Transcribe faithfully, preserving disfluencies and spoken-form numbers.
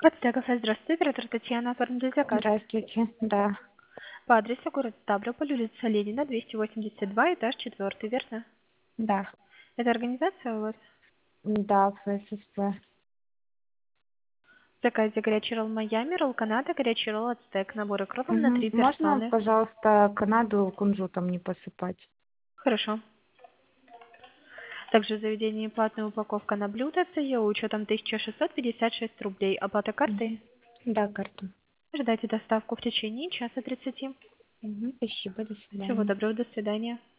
Костя кафе, здравствуйте, оператор Татьяна, оформили заказ. Здравствуйте, да, По адресу город Ставрополь, улица Ленина, двести восемьдесят два, этаж четвертый, верно? да, Это организация у вас? да, ФССП. В заказе горячий ролл Майами, ролл Канада, горячий ролл Ацтек, набор укропов на Мгм. три Можно, персоны. пожалуйста, Канаду кунжутом не посыпать? Хорошо. Также в заведении платная упаковка на блюдо с ее учетом тысяча шестьсот пятьдесят шесть рублей. Оплата картой? Мгм. Да, карту. Ждайте доставку в течение часа тридцати. Мгм. Спасибо, до Всего свидания. доброго, до свидания.